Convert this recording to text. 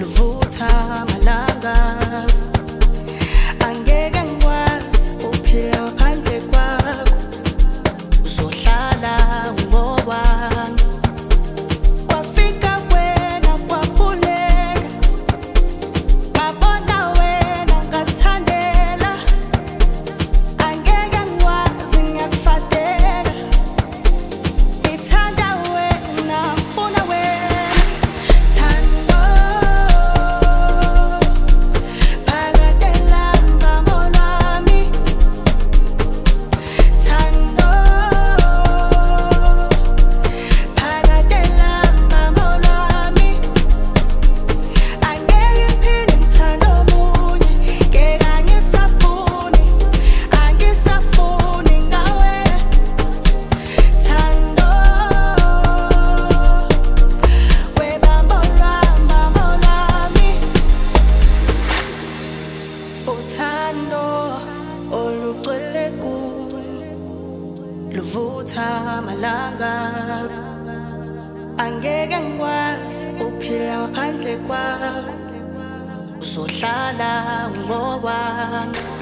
luvutha amalanga angeke ngikwazi ukuphila ngaphandle kwakho uzohlala ngokwami kwafika wena kwaphuleka ngabona wena ngasithandela angeke ngikwazi ngiyakufadela ngithanda wena ngifuna wena thando phakadela mbambo lwami thando phakadela mbambo lwami angeke ngiphinde ngithande omunye ngeke angisafuni ngawe thando webambo lwami uthando olugcwele kuwe luvutha amalanga angeke ngikwazi ukuphila ngaphandle kwakho uzohlala ngokwami